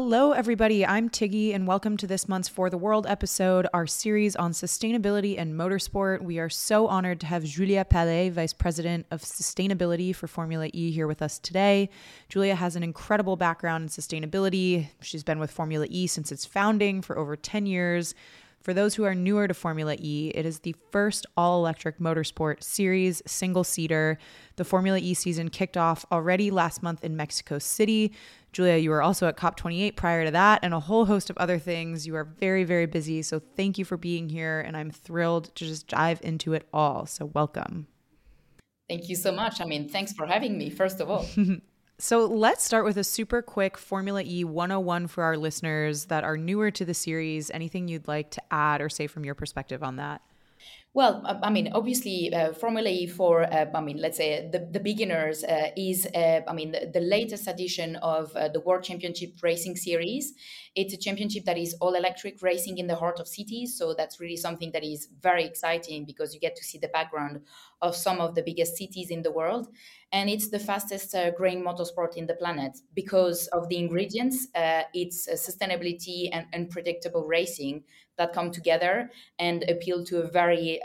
Hello, everybody. I'm Tiggy, and welcome to this month's For the World episode, our series on sustainability and motorsport. We are so honored to have Julia Palais, Vice President of Sustainability for Formula E, here with us today. Julia has an incredible background in sustainability. She's been with Formula E since its founding for over 10 years. For those who are newer to Formula E, it is the first all-electric motorsport series, single-seater. The Formula E season kicked off already last month in Mexico City. Julia, you were also at COP28 prior to that and a whole host of other things. You are very, very busy, so thank you for being here, and I'm thrilled to just dive into it all. So welcome. Thank you so much. Thanks for having me, first of all. So let's start with a super quick Formula E 101 for our listeners that are newer to the series. Anything you'd like to add or say from your perspective on that? Well, obviously, Formula E for, let's say the beginners is, the latest edition of the World Championship Racing Series. It's a championship that is all electric racing in the heart of cities. So that's really something that is very exciting because you get to see the background of some of the biggest cities in the world. And it's the fastest growing motorsport in the planet because of the ingredients. It's sustainability and predictable racing that come together and appeal to a very,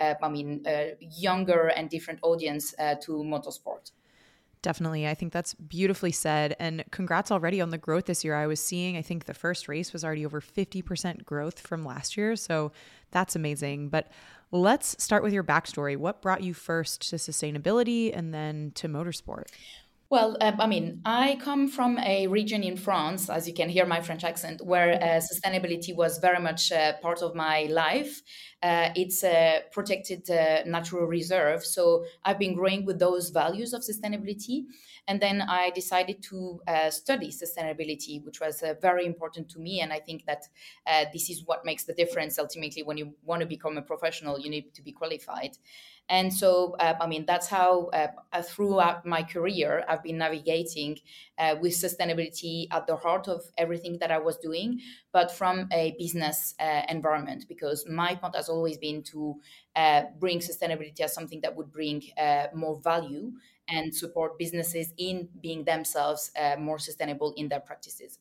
younger and different audience to motorsport. Definitely. I think that's beautifully said. And congrats already on the growth this year. I was seeing, I think the first race was already over 50% growth from last year. So that's amazing. But let's start with your backstory. What brought you first to sustainability and then to motorsport? Well, I come from a region in France, as you can hear my French accent, where sustainability was very much part of my life. It's a protected natural reserve. So I've been growing with those values of sustainability. And then I decided to study sustainability, which was very important to me. And I think that this is what makes the difference. Ultimately, when you want to become a professional, you need to be qualified. And so, that's how throughout my career, I've been navigating with sustainability at the heart of everything that I was doing, but from a business environment, because my point has always been to bring sustainability as something that would bring more value and support businesses in being themselves more sustainable in their practices.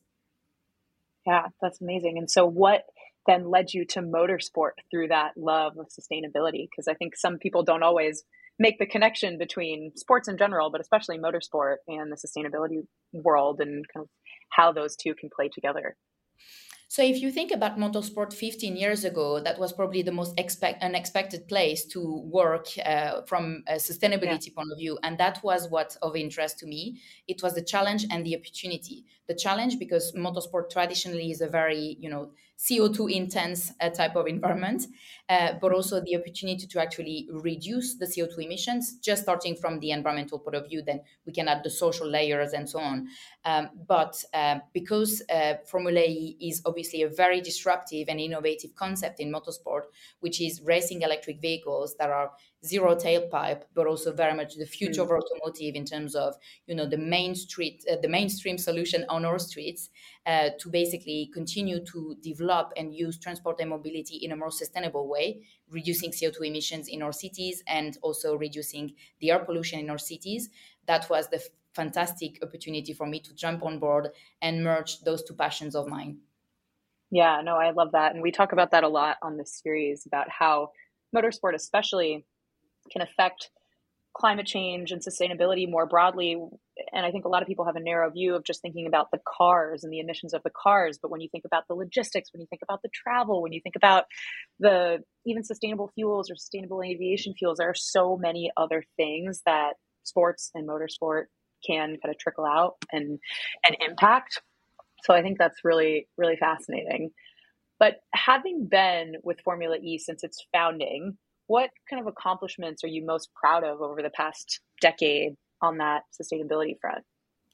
Yeah, that's amazing. And so what then led you to motorsport through that love of sustainability? Because I think some people don't always make the connection between sports in general, but especially motorsport and the sustainability world and kind of how those two can play together. So if you think about motorsport 15 years ago, that was probably the most unexpected place to work from a sustainability point of view. And that was what of interest to me. It was the challenge and the opportunity. The challenge because motorsport traditionally is a very, CO2 intense type of environment, but also the opportunity to actually reduce the CO2 emissions, just starting from the environmental point of view, then we can add the social layers and so on. But because Formula E is obviously a very disruptive and innovative concept in motorsport, which is racing electric vehicles that are zero tailpipe, but also very much the future of automotive in terms of the mainstream solution on our streets to basically continue to develop and use transport and mobility in a more sustainable way, reducing CO2 emissions in our cities and also reducing the air pollution in our cities. That was the fantastic opportunity for me to jump on board and merge those two passions of mine. Yeah, no, I love that. And we talk about that a lot on this series about how motorsport especially can affect climate change and sustainability more broadly. And I think a lot of people have a narrow view of just thinking about the cars and the emissions of the cars. But when you think about the logistics, when you think about the travel, when you think about the even sustainable fuels or sustainable aviation fuels, there are so many other things that sports and motorsport can kind of trickle out and impact. So I think that's really, really fascinating. But having been with Formula E since its founding, what kind of accomplishments are you most proud of over the past decade on that sustainability front?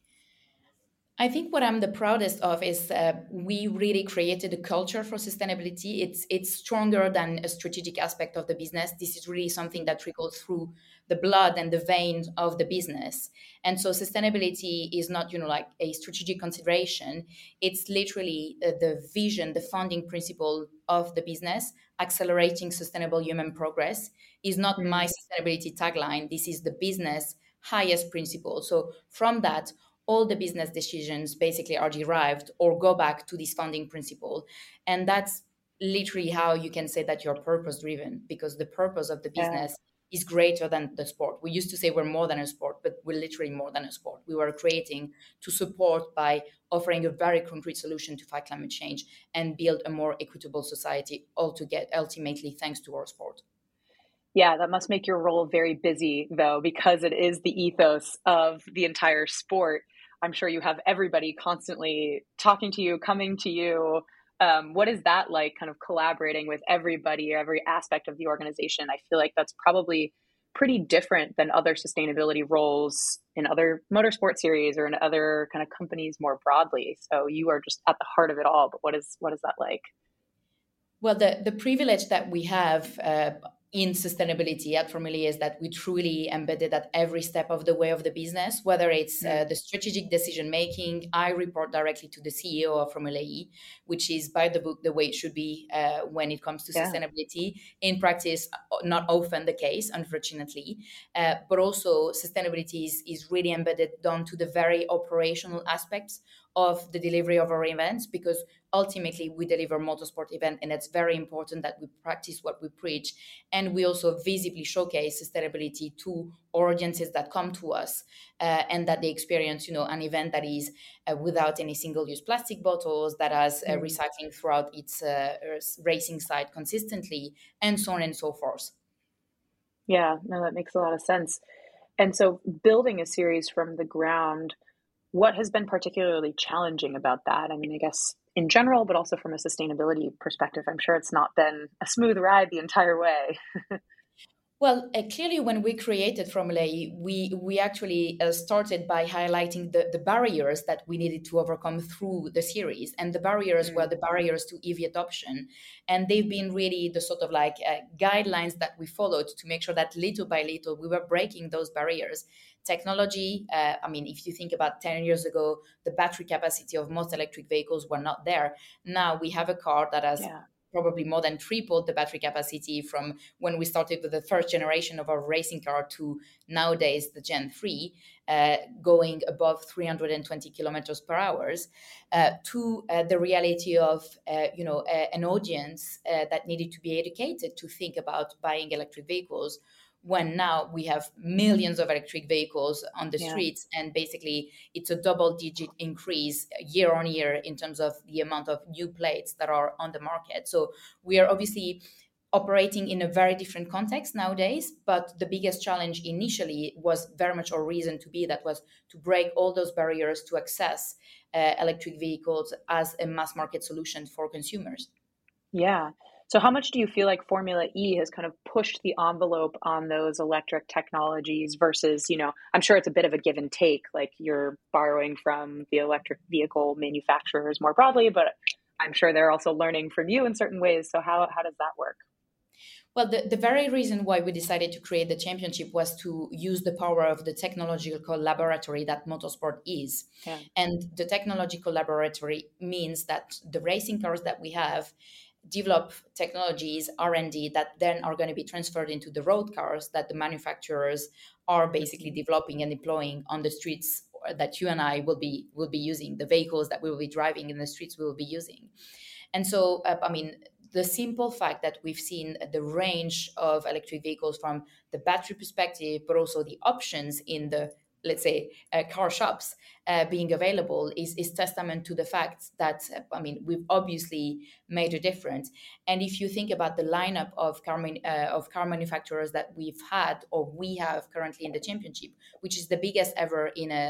I think what I'm the proudest of is we really created a culture for sustainability. It's stronger than a strategic aspect of the business. This is really something that trickles through the blood and the veins of the business. And so sustainability is not, like a strategic consideration. It's literally the vision, the founding principle of the business. Accelerating sustainable human progress is not my sustainability tagline. This is the business highest principle. So from that, all the business decisions basically are derived or go back to this founding principle. And that's literally how you can say that you're purpose driven, because the purpose of the Yeah. business is greater than the sport. We used to say we're more than a sport, but we're literally more than a sport. We were creating to support by offering a very concrete solution to fight climate change and build a more equitable society altogether, ultimately thanks to our sport. Yeah, that must make your role very busy, though, because it is the ethos of the entire sport. I'm sure you have everybody constantly talking to you, coming to you. What is that like, kind of collaborating with everybody, every aspect of the organization? I feel like that's probably pretty different than other sustainability roles in other motorsport series or in other kind of companies more broadly. So you are just at the heart of it all. But what is that like? Well, the privilege that we have in sustainability at Formula E is that we truly embedded at every step of the way of the business, whether it's the strategic decision making. I report directly to the CEO of Formula E, which is by the book the way it should be when it comes to Yeah. sustainability. In practice, not often the case, unfortunately. But also sustainability is really embedded down to the very operational aspects of the delivery of our events, because ultimately we deliver motorsport event, and it's very important that we practice what we preach, and we also visibly showcase sustainability to audiences that come to us, and that they experience an event that is without any single-use plastic bottles, that has recycling throughout its racing site consistently, and so on and so forth. Yeah, no, that makes a lot of sense. And so building a series from the ground, what has been particularly challenging about that? I mean, I guess in general, but also from a sustainability perspective, I'm sure it's not been a smooth ride the entire way. Well, clearly, when we created Formula E, we actually started by highlighting the barriers that we needed to overcome through the series. And the barriers were the barriers to EV adoption. And they've been really the sort of like guidelines that we followed to make sure that little by little we were breaking those barriers. Technology, I mean, if you think about 10 years ago, the battery capacity of most electric vehicles were not there. Now we have a car that has probably more than tripled the battery capacity from when we started with the first generation of our racing car to nowadays the Gen 3, going above 320 kilometers per hour, to the reality of an audience that needed to be educated to think about buying electric vehicles, when now we have millions of electric vehicles on the streets, and basically it's a double-digit increase year on year in terms of the amount of new plates that are on the market. So we are obviously operating in a very different context nowadays, but the biggest challenge initially was very much our reason to be, that was to break all those barriers to access electric vehicles as a mass market solution for consumers. Yeah. So how much do you feel like Formula E has kind of pushed the envelope on those electric technologies versus, I'm sure it's a bit of a give and take, like you're borrowing from the electric vehicle manufacturers more broadly, but I'm sure they're also learning from you in certain ways. So how does that work? Well, the very reason why we decided to create the championship was to use the power of the technological laboratory that motorsport is. Yeah. And the technological laboratory means that the racing cars that we have develop technologies, R&D, that then are going to be transferred into the road cars that the manufacturers are basically developing and deploying on the streets that you and I will be using, the vehicles that we will be driving in the streets we will be using. And so, the simple fact that we've seen the range of electric vehicles from the battery perspective, but also the options in the, let's say, car shops being available is testament to the fact that, we've obviously made a difference. And if you think about the lineup of car manufacturers that we've had or we have currently in the championship, which is the biggest ever in an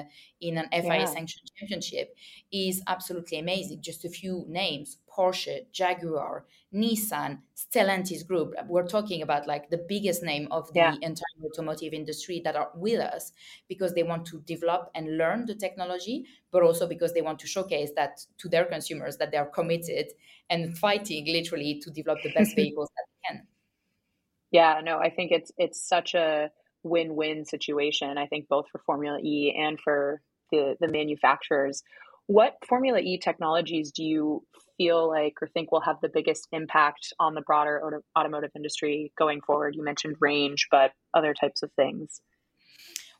FIA sanctioned championship, is absolutely amazing. Just a few names: Porsche, Jaguar, Nissan, Stellantis Group. We're talking about like the biggest name of the entire automotive industry that are with us, because they want to develop and learn the technology, but also because they want to showcase that to their consumers that they are committed and fighting literally to develop the best vehicles that they can. Yeah, no, I think it's such a win-win situation. I think both for Formula E and for the manufacturers. What Formula E technologies do you feel like or think will have the biggest impact on the broader automotive industry going forward? You mentioned range, but other types of things.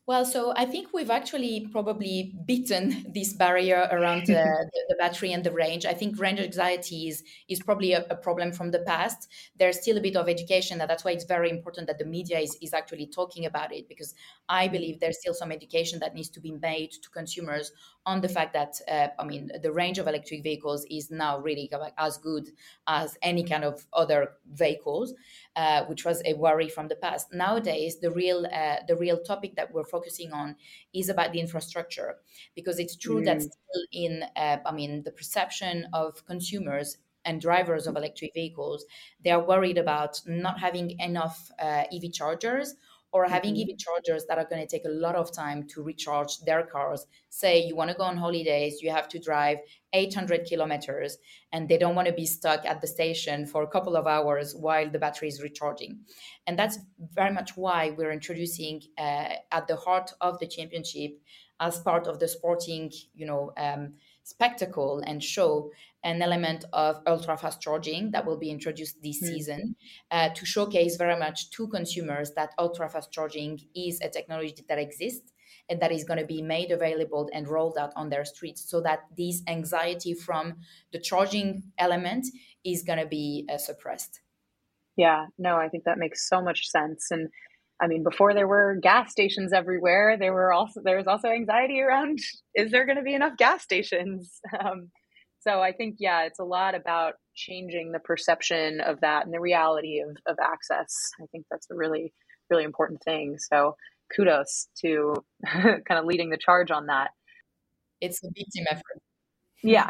Well, so I think we've actually probably beaten this barrier around the battery and the range. I think range anxiety is probably a problem from the past. There's still a bit of education, and that's why it's very important that the media is actually talking about it, because I believe there's still some education that needs to be made to consumers on the fact that, the range of electric vehicles is now really like as good as any kind of other vehicles, which was a worry from the past. Nowadays, the real topic that we're focusing on is about the infrastructure, because it's true that still in the perception of consumers and drivers of electric vehicles, they are worried about not having enough EV chargers, or having EV chargers that are going to take a lot of time to recharge their cars. Say you want to go on holidays, you have to drive 800 kilometers, and they don't want to be stuck at the station for a couple of hours while the battery is recharging. And that's very much why we're introducing at the heart of the championship, as part of the sporting, spectacle and show, an element of ultra fast charging that will be introduced this season, to showcase very much to consumers that ultra fast charging is a technology that exists and that is going to be made available and rolled out on their streets, so that this anxiety from the charging element is going to be suppressed. Yeah, no, I think that makes so much sense. And I mean, before there were gas stations everywhere, there was also anxiety around, is there going to be enough gas stations? So I think, yeah, it's a lot about changing the perception of that and the reality of access. I think that's a really, really important thing. So kudos to kind of leading the charge on that. It's a big team effort. Yeah.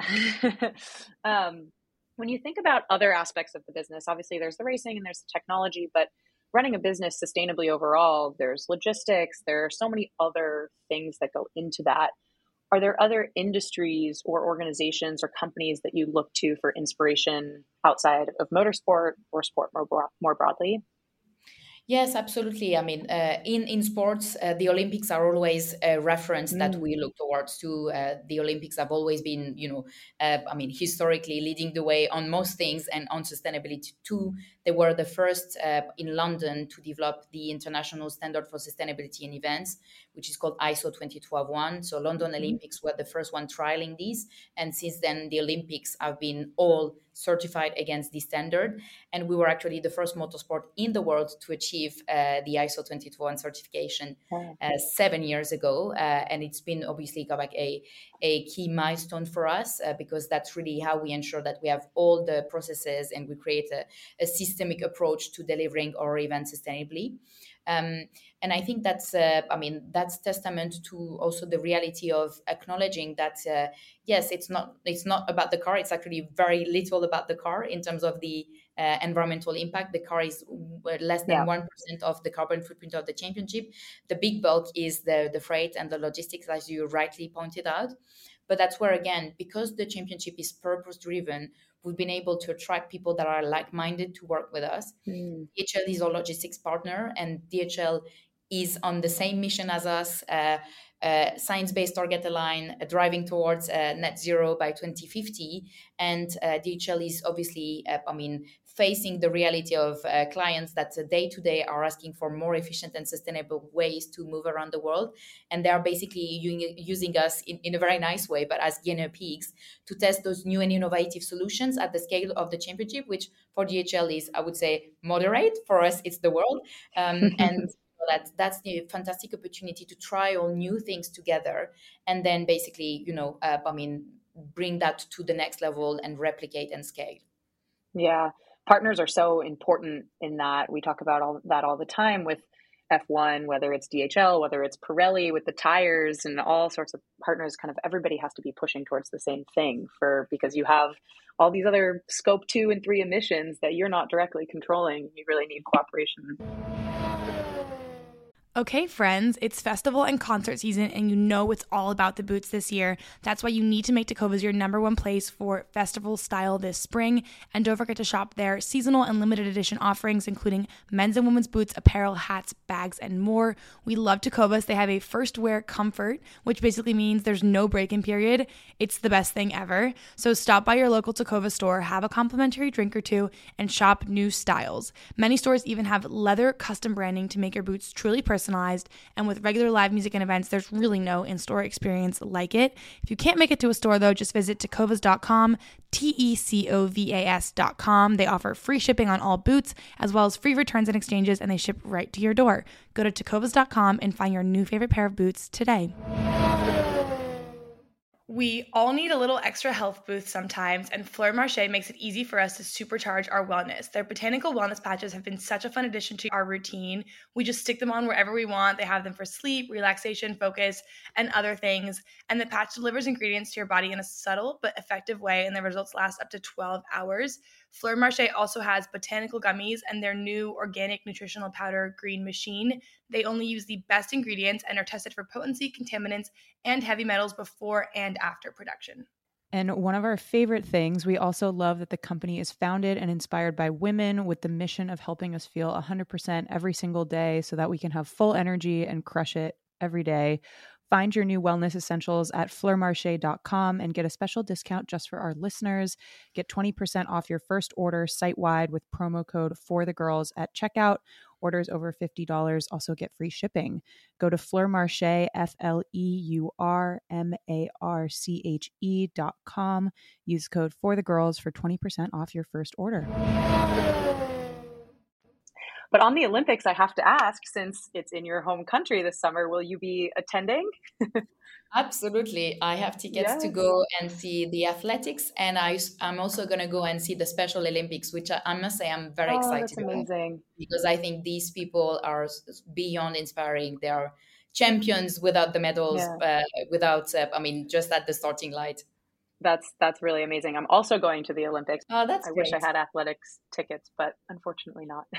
When you think about other aspects of the business, obviously there's the racing and there's the technology, but running a business sustainably overall, there's logistics, there are so many other things that go into that. Are there other industries or organizations or companies that you look to for inspiration outside of motorsport or sport more broadly? Yes, absolutely. I mean, in sports, the Olympics are always a reference that we look towards. The Olympics have always been, historically leading the way on most things, and on sustainability too. They were the first in London to develop the international standard for sustainability in events, which is called ISO 20121. So London Olympics were the first one trialing these, and since then the Olympics have been all certified against this standard. And we were actually the first motorsport in the world to achieve the ISO 201 certification 7 years ago. And it's been obviously like a key milestone for us, because that's really how we ensure that we have all the processes and we create a systemic approach to delivering our event sustainably. And I think that's testament to also the reality of acknowledging that, yes, it's not about the car. It's actually very little about the car in terms of the environmental impact. The car is less than 1% of the carbon footprint of the championship. The big bulk is the freight and the logistics, as you rightly pointed out. But that's where, again, because the championship is purpose-driven, we've been able to attract people that are like-minded to work with us. DHL is our logistics partner, and DHL is on the same mission as us, science-based target aligned, driving towards net zero by 2050. And DHL is obviously, facing the reality of clients that day to day are asking for more efficient and sustainable ways to move around the world. And they are basically using us in a very nice way, but as guinea pigs, to test those new and innovative solutions at the scale of the championship, which for DHL is, I would say, moderate. For us, it's the world. And that's the fantastic opportunity to try all new things together, and then basically, bring that to the next level and replicate and scale. Yeah, partners are so important in that. We talk about all the time with F1, whether it's DHL, whether it's Pirelli with the tires and all sorts of partners. Kind of everybody has to be pushing towards the same thing, because you have all these other scope 2 and 3 emissions that you're not directly controlling. You really need cooperation. Okay, friends, it's festival and concert season, and you know it's all about the boots this year. That's why you need to make Tecovas your number one place for festival style this spring. And don't forget to shop their seasonal and limited edition offerings, including men's and women's boots, apparel, hats, bags, and more. We love Tecovas. They have a first wear comfort, which basically means there's no break-in period. It's the best thing ever. So stop by your local Tecovas store, have a complimentary drink or two, and shop new styles. Many stores even have leather custom branding to make your boots truly personal personalized, and with regular live music and events, there's really no in-store experience like it. If you can't make it to a store though, just visit tecovas.com, tecovas.com. They offer free shipping on all boots, as well as free returns and exchanges, and they ship right to your door. Go to tecovas.com and find your new favorite pair of boots today. We all need a little extra health boost sometimes, and Fleur Marché makes it easy for us to supercharge our wellness. Their botanical wellness patches have been such a fun addition to our routine. We just stick them on wherever we want. They have them for sleep, relaxation, focus, and other things. And the patch delivers ingredients to your body in a subtle but effective way, and the results last up to 12 hours. Fleur Marché also has botanical gummies and their new organic nutritional powder, Green Machine. They only use the best ingredients and are tested for potency, contaminants, and heavy metals before and after production. And one of our favorite things, we also love that the company is founded and inspired by women with the mission of helping us feel 100% every single day so that we can have full energy and crush it every day. Find your new wellness essentials at fleurmarche.com and get a special discount just for our listeners. Get 20% off your first order site-wide with promo code FORTHEGIRLS at checkout. Orders over $50 also get free shipping. Go to fleurmarche, FLEURMARCHE.com. Use code FORTHEGIRLS for 20% off your first order. But on the Olympics, I have to ask, since it's in your home country this summer, will you be attending? Absolutely. I have tickets to go and see the athletics, and I'm also going to go and see the Special Olympics, which I must say I'm very excited that's amazing. because I think these people are beyond inspiring. They are champions without the medals, just at the starting light. That's really amazing. I'm also going to the Olympics. Oh, that's great. Wish I had athletics tickets, but unfortunately not.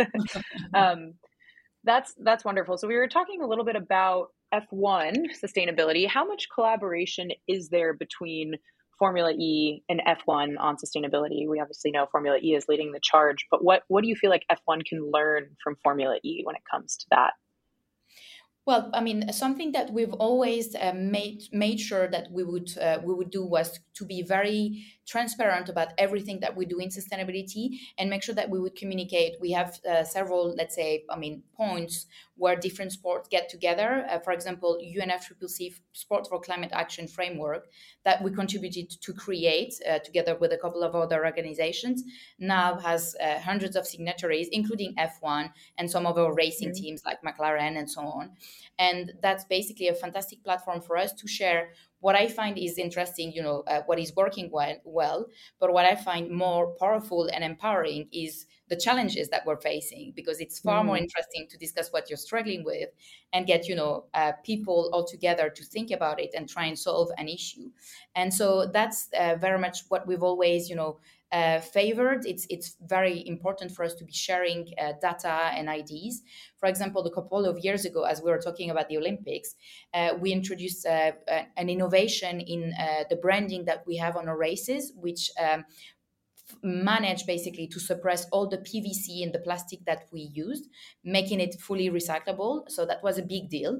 That's wonderful. So we were talking a little bit about F1 sustainability. How much collaboration is there between Formula E and F1 on sustainability? We obviously know Formula E is leading the charge, but what do you feel like F1 can learn from Formula E when it comes to that? Well, I mean, something that we've always made sure that we would do was to be very transparent about everything that we do in sustainability and make sure that we would communicate. We have several, points where different sports get together. For example, UNFCCC Sport for Climate Action Framework that we contributed to create together with a couple of other organizations now has hundreds of signatories, including F1 and some of our racing teams like McLaren and so on. And that's basically a fantastic platform for us to share what I find is interesting, what is working well, but what I find more powerful and empowering is the challenges that we're facing, because it's far more interesting to discuss what you're struggling with and get, people all together to think about it and try and solve an issue. And so that's very much what we've always, favored. It's very important for us to be sharing data and ideas. For example, a couple of years ago, as we were talking about the Olympics, we introduced an innovation in the branding that we have on our races, which manage basically to suppress all the PVC and the plastic that we used, making it fully recyclable. So that was a big deal.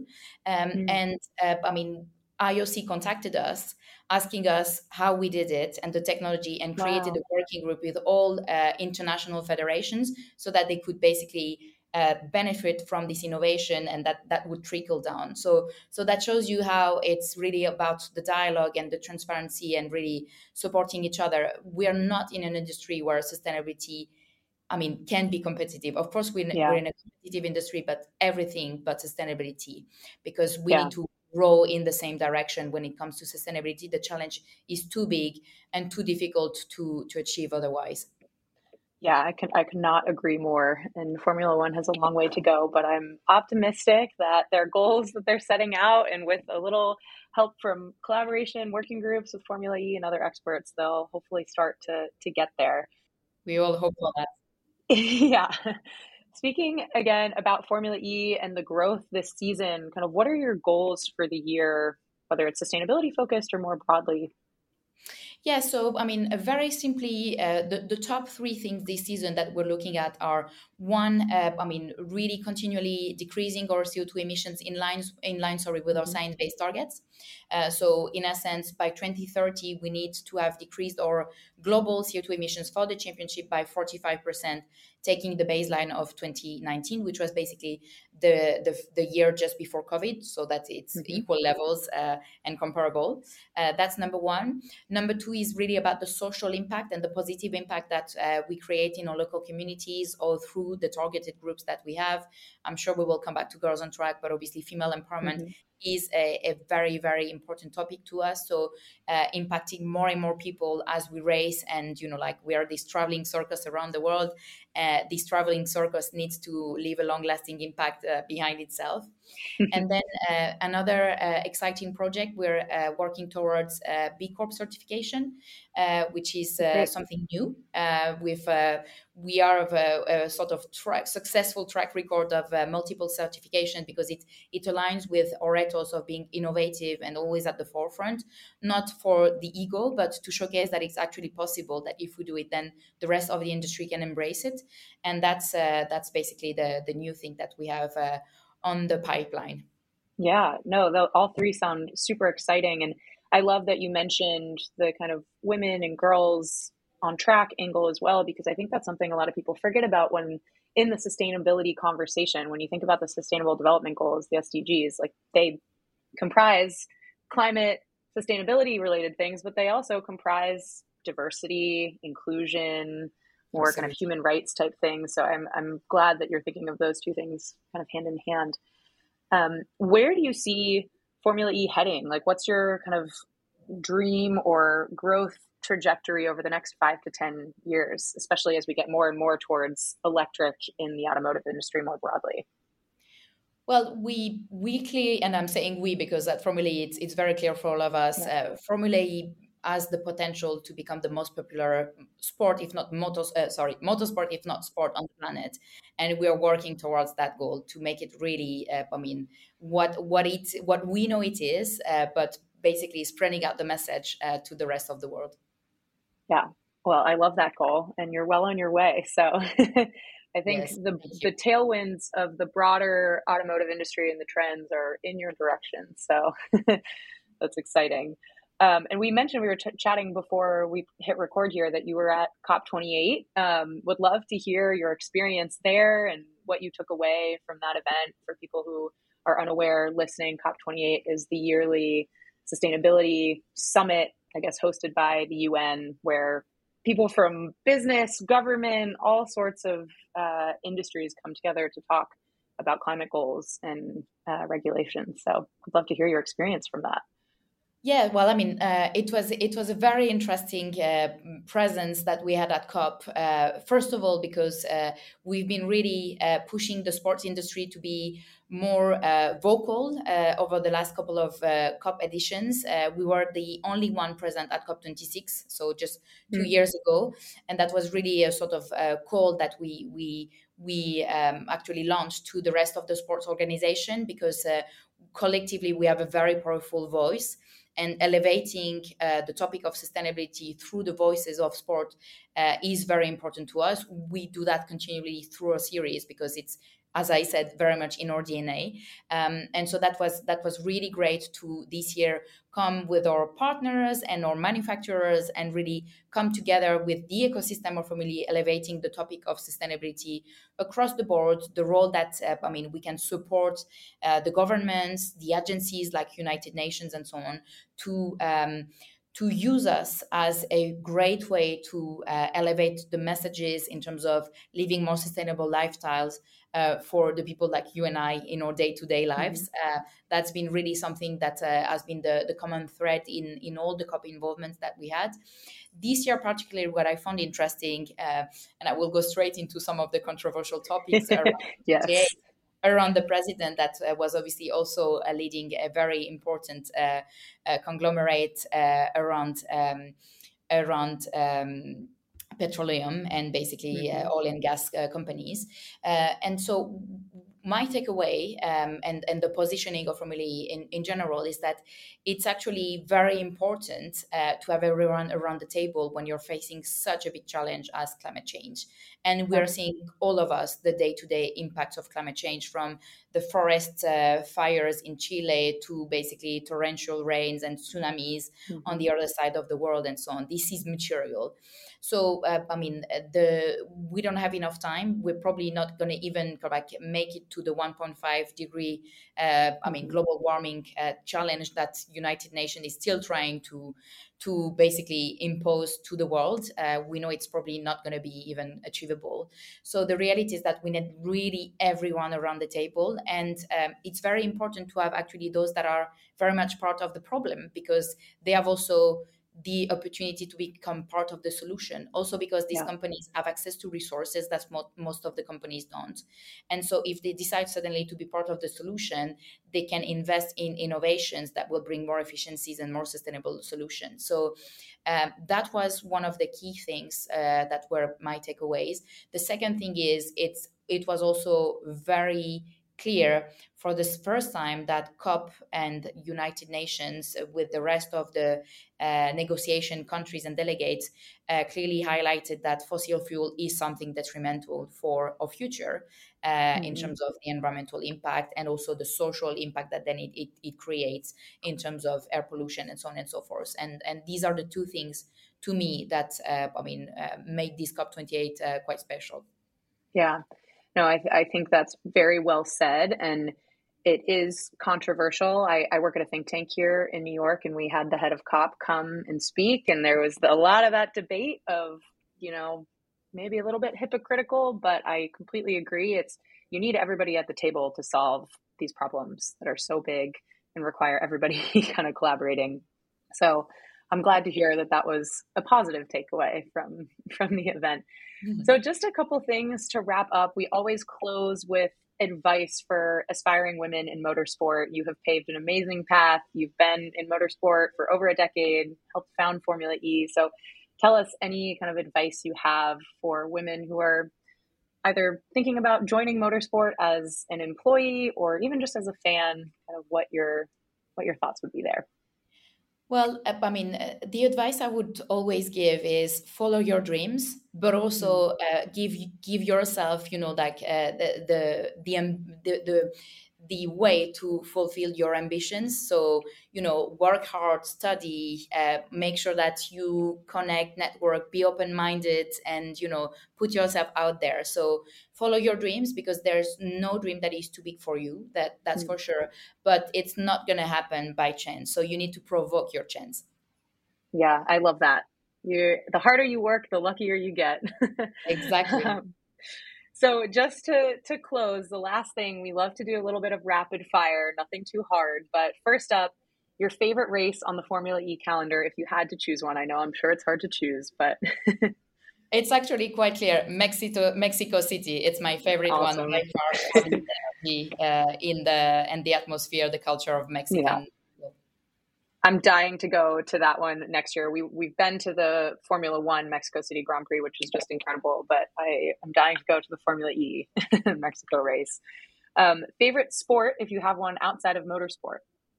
IOC contacted us, asking us how we did it and the technology, and created a working group with all international federations so that they could basically benefit from this innovation, and that would trickle down. So that shows you how it's really about the dialogue and the transparency and really supporting each other. We are not in an industry where sustainability, can be competitive. Of course, we're in a competitive industry, but everything but sustainability, because we need to grow in the same direction when it comes to sustainability. The challenge is too big and too difficult to achieve otherwise. Yeah, I could not agree more. And Formula One has a long way to go, but I'm optimistic that their goals that they're setting out, and with a little help from collaboration, working groups with Formula E and other experts, they'll hopefully start to get there. We all hope for that. Yeah. Speaking again about Formula E and the growth this season, kind of what are your goals for the year, whether it's sustainability focused or more broadly? Yeah, so I mean, very simply, the top three things this season that we're looking at are one, I mean, really continually decreasing our CO2 emissions sorry, with our Mhm. science-based targets. So in a sense, by 2030, we need to have decreased our global CO2 emissions for the championship by 45%, taking the baseline of 2019, which was basically the year just before COVID, so that it's Mhm. equal levels and comparable. That's number one. Number two is really about the social impact and the positive impact that we create in our local communities or through the targeted groups that we have. I'm sure we will come back to Girls on Track, but obviously female empowerment Mhm. is a very, very important topic to us. So impacting more and more people as we race, and like we are this traveling circus around the world. This traveling circus needs to leave a long-lasting impact behind itself. And then another exciting project, we're working towards B Corp certification, which is Great. something new. We are of a sort of successful track record of multiple certification, because it aligns with our ethos of being innovative and always at the forefront, not for the ego, but to showcase that it's actually possible, that if we do it, then the rest of the industry can embrace it. And that's basically the new thing that we have on the pipeline. Yeah, no, all three sound super exciting. And I love that you mentioned the kind of women and girls on track angle as well, because I think that's something a lot of people forget about when in the sustainability conversation. When you think about the Sustainable Development Goals, the SDGs, like they comprise climate sustainability related things, but they also comprise diversity, inclusion, more kind of Absolutely. human rights type things. So I'm glad that you're thinking of those two things kind of hand in hand. Where do you see Formula E heading? Like, what's your kind of dream or growth trajectory over the next 5 to 10 years, especially as we get more and more towards electric in the automotive industry more broadly? Well, we clearly, and I'm saying we because at Formula E, it's very clear for all of us. Yeah. Formula E has the potential to become the most popular sport, if not motorsport, if not sport on the planet, and we are working towards that goal to make it really. I mean, what we know it is, but basically spreading out the message to the rest of the world. Yeah. Well, I love that goal, and you're well on your way. So I think Yes, the thank you. the tailwinds of the broader automotive industry and the trends are in your direction. So that's exciting. And we mentioned we were chatting before we hit record here that you were at COP28. Would love to hear your experience there and what you took away from that event. For people who are unaware listening, COP28 is the yearly sustainability summit, I guess, hosted by the UN, where people from business, government, all sorts of industries come together to talk about climate goals and regulations. So I'd love to hear your experience from that. Yeah, well, I mean, it was a very interesting presence that we had at COP. First of all, because we've been really pushing the sports industry to be more vocal over the last couple of COP editions. We were the only one present at COP 26, so just 2 years ago, and that was really a sort of call that we actually launched to the rest of the sports organization, because collectively we have a very powerful voice, and elevating the topic of sustainability through the voices of sport is very important to us. We do that continually through our series because it's, as I said, very much in our DNA. And so that was really great to this year come with our partners and our manufacturers and really come together with the ecosystem of Formula, elevating the topic of sustainability across the board, the role that we can support the governments, the agencies like United Nations and so on, to use us as a great way to elevate the messages in terms of living more sustainable lifestyles for the people like you and I in our day-to-day lives. That's been really something that has been the common thread in all the COP involvements that we had. This year, particularly, what I found interesting, and I will go straight into some of the controversial topics around Yes. around the president that was obviously also leading a very important conglomerate around petroleum and basically oil and gas companies. And so my takeaway and the positioning of Formula E in general is that it's actually very important to have everyone around the table when you're facing such a big challenge as climate change. And we are seeing, all of us, the day-to-day impacts of climate change, from the forest fires in Chile to basically torrential rains and tsunamis on the other side of the world and so on. This is material. So, we don't have enough time. We're probably not going to even make it to the 1.5 degree, global warming challenge that United Nations is still trying to basically impose to the world. We know it's probably not going to be even achievable. So the reality is that we need really everyone around the table. And it's very important to have actually those that are very much part of the problem, because they have also the opportunity to become part of the solution, also because these companies have access to resources that most of the companies don't. And so if they decide suddenly to be part of the solution, they can invest in innovations that will bring more efficiencies and more sustainable solutions. So that was one of the key things that were my takeaways. The second thing is it was also very clear for the first time that COP and United Nations, with the rest of the negotiation countries and delegates, clearly highlighted that fossil fuel is something detrimental for our future in terms of the environmental impact and also the social impact that then it creates in terms of air pollution and so on and so forth. And these are the two things, to me, that make this COP28 quite special. Yeah. No, I think that's very well said. And it is controversial. I work at a think tank here in New York, and we had the head of COP come and speak. And there was a lot of that debate of, maybe a little bit hypocritical, but I completely agree. You need everybody at the table to solve these problems that are so big and require everybody kind of collaborating. So I'm glad to hear that was a positive takeaway from the event. So just a couple things to wrap up. We always close with advice for aspiring women in motorsport. You have paved an amazing path. You've been in motorsport for over a decade, helped found Formula E. So tell us any kind of advice you have for women who are either thinking about joining motorsport as an employee or even just as a fan, kind of what your thoughts would be there. Well, the advice I would always give is follow your dreams, but also give yourself, the way to fulfill your ambitions. So, work hard, study, make sure that you connect, network, be open-minded, and, put yourself out there. So follow your dreams, because there's no dream that is too big for you. That's for sure. But it's not going to happen by chance. So you need to provoke your chance. Yeah, I love that. The harder you work, the luckier you get. Exactly. So just to close, the last thing, we love to do a little bit of rapid fire, nothing too hard. But first up, your favorite race on the Formula E calendar, if you had to choose one. I know, I'm sure it's hard to choose, but... It's actually quite clear. Mexico City. It's my favorite one by far. In the atmosphere, the culture of Mexican. Yeah. I'm dying to go to that one next year. We've been to the Formula One Mexico City Grand Prix, which is just incredible, but I'm dying to go to the Formula E Mexico race. Favorite sport, if you have one outside of motorsport?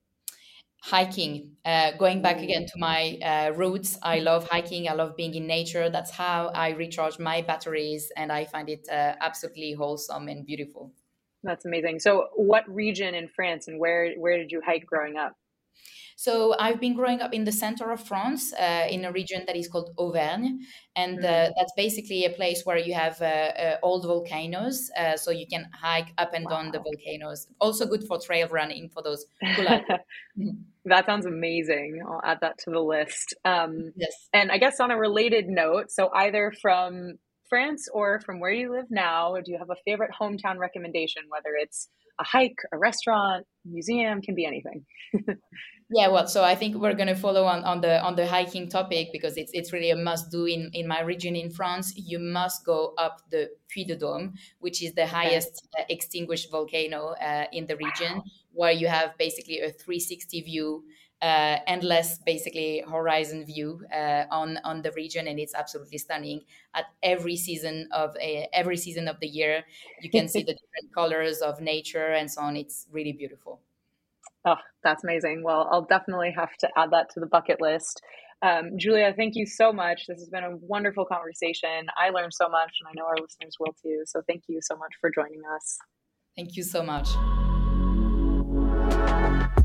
Hiking. Going back again to my roots, I love hiking. I love being in nature. That's how I recharge my batteries, and I find it absolutely wholesome and beautiful. That's amazing. So what region in France, and where did you hike growing up? So I've been growing up in the center of France, in a region that is called Auvergne. And that's basically a place where you have old volcanoes. So you can hike up and down the volcanoes. Also good for trail running for those who like it. That sounds amazing. I'll add that to the list. Yes. And I guess on a related note, so either from France or from where you live now, do you have a favorite hometown recommendation, whether it's a hike, a restaurant, museum, can be anything? Yeah, well, so I think we're going to follow on the hiking topic, because it's really a must do in my region in France. You must go up the Puy de Dôme, which is the highest extinguished volcano in the region, where you have basically a 360 view endless, basically horizon view on the region, and it's absolutely stunning. At every season of the year, you can see the different colors of nature and so on. It's really beautiful. Oh, that's amazing. Well, I'll definitely have to add that to the bucket list. Julia, thank you so much. This has been a wonderful conversation. I learned so much, and I know our listeners will too. So thank you so much for joining us. Thank you so much.